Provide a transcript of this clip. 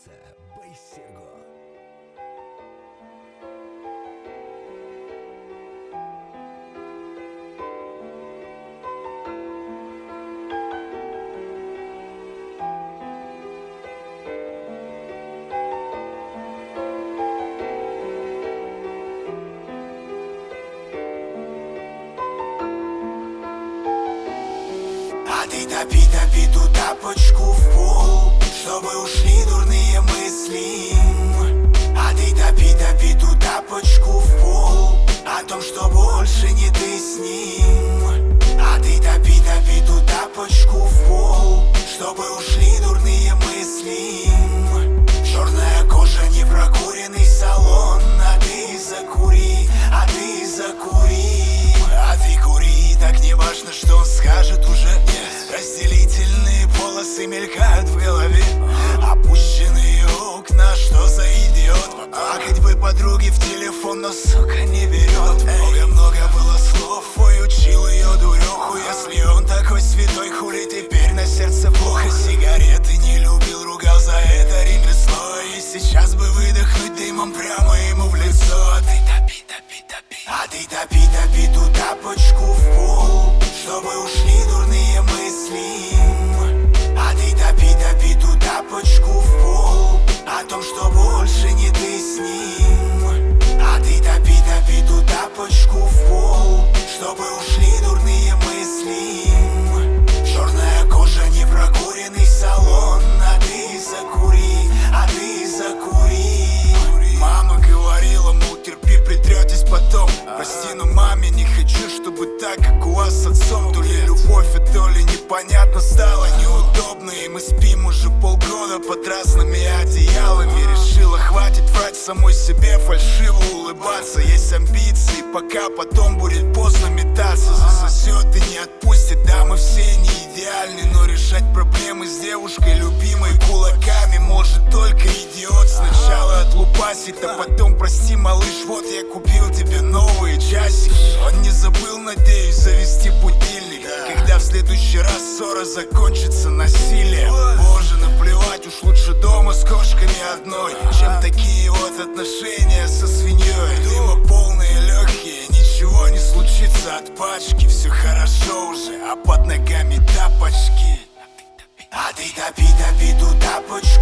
Продукция Байсерго. А ты топи ту тапочку в пол, чтобы ушли дурные мысли. А ты топи ту тапочку в пол, о том, что больше не ты с ним. А ты топи ту тапочку в пол, чтобы ушли дурные мысли. Черная кожа, не прокуренный салон, а ты закури, а ты закури. А ты кури, так не важно, что он скажет уже. Разделительные полосы мелькают в голове, опущенные окна, что за идиот. Плакать бы подруги в телефон, но сука не берет. Много-много было слов, ой, учил ее дуреху. Если он такой святой, хули теперь на сердце плохо. Сигареты не любил, ругал за это ремесло. И сейчас бы выдохнуть дымом прямо ему в лицо. А ты топи ту тапочку в пол, чтобы ушли дурные мысли. А ты топи ту тапочку в пол, о том, что больше не ты с ним. А ты топи ту тапочку в пол, чтобы ушли дурные мысли. Черная кожа, не прокуренный салон, а ты закури, а ты закури. Мама говорила, мол, терпи, притретесь потом. Прости, но маме не хочу, чтобы так, как у вас с отцом. То ли любовь, а то ли непонятно стало неудобно. И мы спим уже полгода под разными одеялами. Решила, хватит врать самой себе, фальшиво улыбаться. Есть амбиции, пока потом будет поздно метаться. Засосет и не отпустит, да, мы все не идеальны. Но решать проблемы с девушкой любимой кулаками может только идиот. Сначала отлупасит, а потом прости, малыш, вот я купил тебе новые часики. Он не забыл, надеюсь, завести будильник, когда в следующий раз ссора закончится насилием. Боже, наплевать, уж лучше дома с кошками одной, чем такие вот отношения со свиньей. Дыма полные легкие, ничего не случится от пачки. Все хорошо уже, а под ногами тапочки. А ты топи ту тапочку